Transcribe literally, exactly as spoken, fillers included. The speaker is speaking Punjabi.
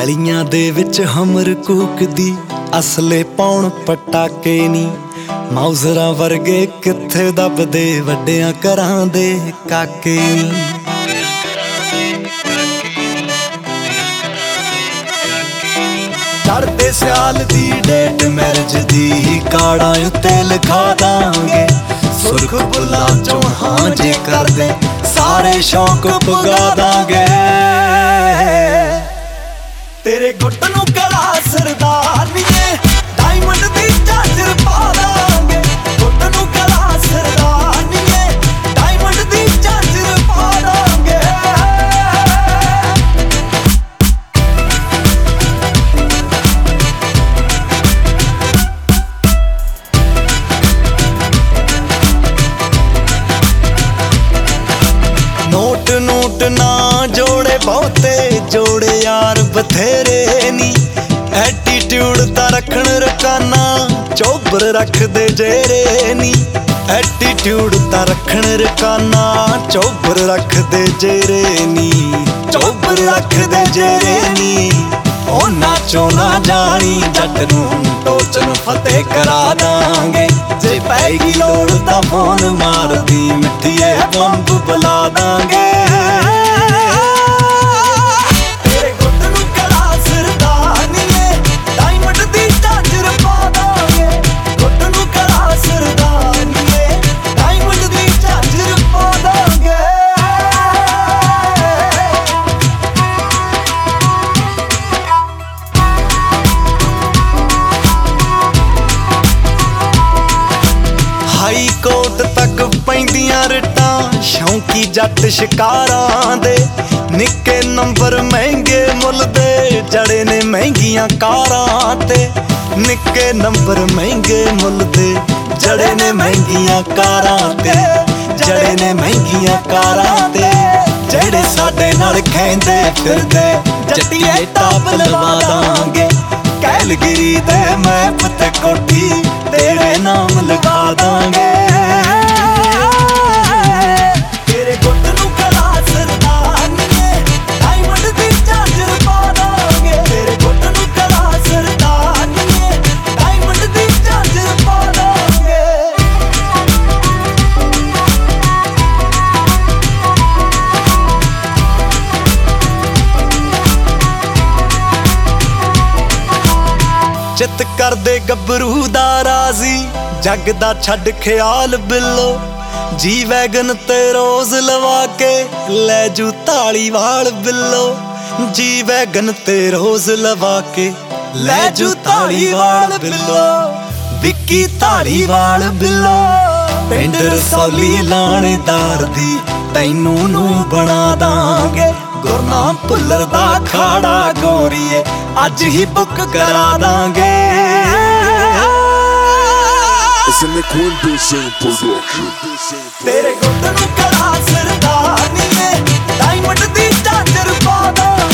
ਗਲੀਆਂ ਦੇ ਵਿੱਚ ਹਮਰ ਕੂਕਦੀ ਅਸਲੇ ਪਾਉਣ ਪਟਾਕੇ ਨੀ ਮਾਊਜ਼ਰਾਂ ਵਰਗੇ ਕਿੱਥੇ ਦੱਬਦੇ ਵੱਡਿਆਂ ਘਰਾਂ ਦੇ ਕਾਕੇ ਨੀ ਚੜ੍ਹਦੇ ਸਿਆਲ ਦੀ ਡੇਟ ਮੈਰਿਜ ਦੀ ਕਾਰਡਾਂ ਉੱਤੇ ਲਿਖਾ ਦਾਂਗੇ ਸੁਰਖ ਬੁੱਲਾਂ ਚੋਂ ਹਾਂ ਜੇ ਕਰਦੇ ਸਾਰੇ ਸ਼ੌਕ ਪੁਗਾ ਦਾਂਗੇ ਤੇਰੇ ਗੁੱਟ ਨੂੰ ਗਲਾ ਸਰਦਾਰਨੀਏ ਡਾਇਮੰਡ ਦੀ ਝਾਂਜਰ ਪਾ ਦਾਂਗੇ ਗੁੱਟ ਨੂੰ ਗਲਾ ਸਰਦਾਰਨੀਏ ਡਾਇਮੰਡ ਦੀ ਝਾਂਜਰ ਪਾ ਦਾਂਗੇ ਨੋਟ ਨੋਟ ਨਾ ਜੋੜੇ ਬਹੁਤੇ ਜੋੜੇ ਯਾਰ ਬਥੇਰੇ ਨੀ ਐਟੀਟਿਊਡ ਤਾਂ ਰੱਖਣ ਰਕਾਨਾ ਚੋਬਰ ਰੱਖਦੇ ਜੇਰੇ ਨੀ ਐਟੀਟਿਊਡ ਤਾਂ ਰੱਖਣ ਰਕਾਨਾ ਚੋਬਰ ਰੱਖਦੇ ਜੇਰੇ ਨੀ ਚੋਬਰ ਰੱਖਦੇ ਜੇਰੇ ਨੀ ਉਹ ਨਾਚੋ ਨਾ ਜਾਣੀ ਜੱਟ ਨੂੰ ਟੋਚਨ ਫਤਿਹ ਕਰਾ ਦਾਂਗੇ ਜੇ ਪੈਗੀ ਲੋੜ ਤਾਂ ਫੋਨ ਮਾਰਦੀ ਮਿੱਠੀਏ ਬੰਬ ਬੁਲਾ ਦਾਂਗੇ ਹਾਈ ਕੋਟ ਤੱਕ ਪੈਂਦੀਆਂ ਰਿਟਾਂ ਸ਼ੌਂਕੀ ਜੱਟ ਸ਼ਿਕਾਰਾਂ ਦੇ ਨਿੱਕੇ ਨੰਬਰ ਮਹਿੰਗੇ ਮੁੱਲ ਦੇ ਜੜੇ ਨੇ ਮਹਿੰਗੀਆਂ ਕਾਰਾਂ ਤੇ ਨਿੱਕੇ ਨੰਬਰ ਮਹਿੰਗੇ ਮੁੱਲ ਦੇ ਜੜੇ ਨੇ ਮਹਿੰਗੀਆਂ ਕਾਰਾਂ ਤੇ ਜੜੇ ਨੇ ਮਹਿੰਗੀਆਂ ਕਾਰਾਂ ਤੇ ਜਿਹੜੇ ਸਾਡੇ ਨਾਲ ਖੈਂਦੇ ਫਿਰਦੇ ਜੱਟੀਏ ਟਾਪ ਲਵਾ ਦਾਂਗੇ ਕੈਲਗਰੀ ਦੇ ਮੈਪ ਤੇ ਕੋਠੀ ਤੇਰੇ ਨਾਮ ਲਗਾ ਦਾਂਗੇ ਤੇਰੇ ਗੁੱਟ ਨੂੰ ਗਲਾ ਸਰਦਾਰਨੀਏ ਡਾਇਮੰਡ ਦੀ ਝਾਂਜਰ ਪਾ ਦਾਂਗੇ ਤੇਰੇ ਗੁੱਟ ਨੂੰ ਗਲਾ ਸਰਦਾਰਨੀਏ ਡਾਇਮੰਡ ਦੀ ਝਾਂਜਰ ਪਾ ਦਾਂਗੇ ਚਿੱਤ ਕਰਦੇ ਗੱਭਰੂ ਦਾ ਰਾਜ਼ੀ ਜੱਗ ਦਾ ਛੱਡ ਖਿਆਲ ਬਿੱਲੋ ਜੀ ਵੈਗਨ ਤੇ ਰੋਜ਼ ਲਵਾ ਕੇ ਲੈ ਜੂ ਧਾਲੀਵਾਲ ਬਿੱਲੋ ਜੀ ਵੈਗਨ ਤੇ ਰੋਜ਼ ਲਵਾ ਕੇ ਲੈ ਜੂ ਧਾਲੀਵਾਲ ਬਿੱਲੋ ਵਿੱਕੀ ਧਾਲੀਵਾਲ ਬਿੱਲੋ ਪਿੰਡ ਰਸੌਲੀ ਲਾਣੇਦਾਰ ਦੀ ਤੈਨੂੰ ਨੂੰ ਬਣਾ ਦਾਂਗੇ ਗੁਰਨਾਮ ਭੁੱਲਰ ਦਾ ਖਾੜਾ ਗੋਰੀਏ ਅੱਜ ਹੀ ਬੁੱਕ ਕਰਾ ਦਾਂਗੇ ਤੇਰੇ ਗੁੱਟ ਨੂੰ ਗਲਾ ਸਰਦਾਰਨੀਏ ਡਾਇਮੰਡ ਦੀ ਝਾਂਜਰ ਪਾ ਦਾਂਗੇ